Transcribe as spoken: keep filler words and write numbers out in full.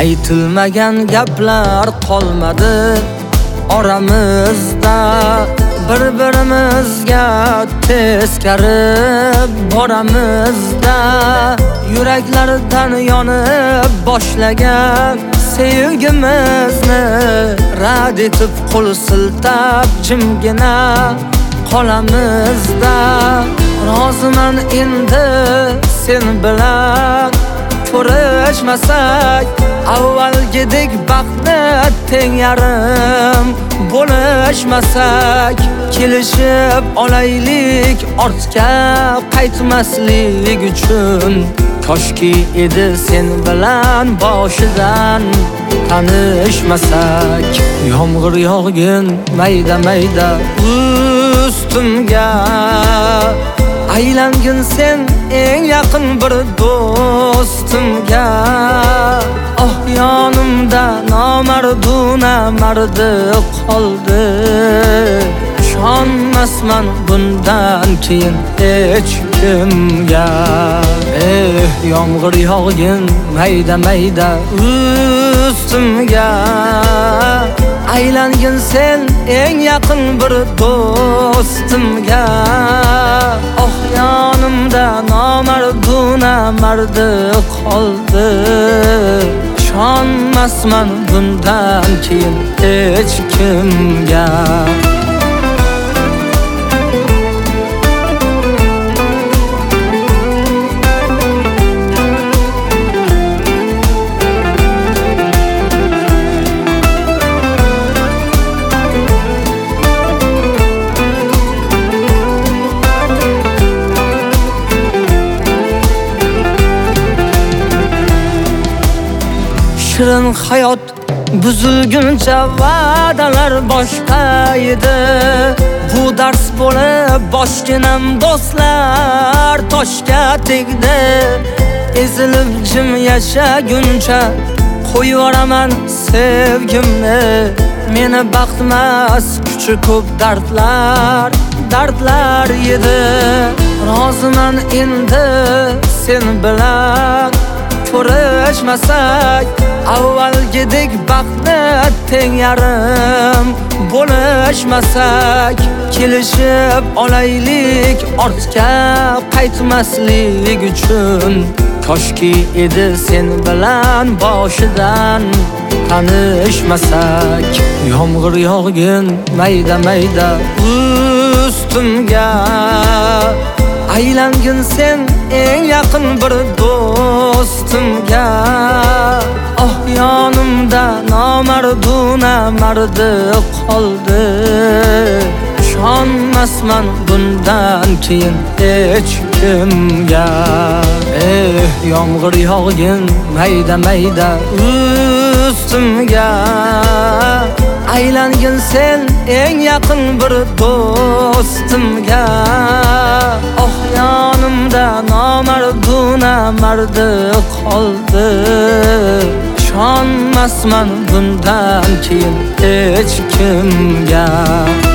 Aytilmagan gaplar qolmadi oramizda, bir-birimizga teskari boramizda. Yuraklardan yonib boshlagan sevgimizni rad etib qo'l siltab jimgina qolamizda. Roziman endi sen bilan ko'rishmasak, avvalgidek baxtni teng yarim bo'lishmasak. Kelishib olaylik ortga qaytmaslik uchun. Koshki edi sen bilan boshidan tanishmasak. Yomg'ir yog'gin mayda mayda ustimga, aylangin sen eng yaqin bir do'stimga. Oh yonimda nomarduna mardi qoldi, ishonmasman bundan keyin hech kimga. Eh yomg'ir yog'gin mayda mayda ustimga, aylangin sen eng yaqin bir do'stimga. Oh yonimda nomarduna mardi qoldi, ishonmasman bundan keyin hech kimga. Shirin hayot buzilguncha va'dalar boshqa edi. Bu dars bo'lib boshginam do'stlar toshga tegdi. Ezilib jim yashaguncha qo'yvoraman sevgimni. Meni baxtmas kuchi ko'p dardlar, dardlar edi. Roziman endi sen bilan ko'rishmasak, avvalgidek baxtni teng yarim bo'lishmasak. Kelishib olaylik ortga qaytmaslik uchun. Koshki edi sen bilan boshidan tanishmasak. Yomg'ir yog'gin mayda mayda ustimga, aylangin sen eng yaqin bir do'stimga. Oh yonimda nomarduna mardi qoldi, ishonmasman bundan keyin hech kimga. Eh yomg'ir yog'gin mayda mayda ustimga, aylangin sen eng yaqin bir do'stimga. Oh yonimda nomarduna mardi qoldi, ishonmasman bundan keyin hech kimga.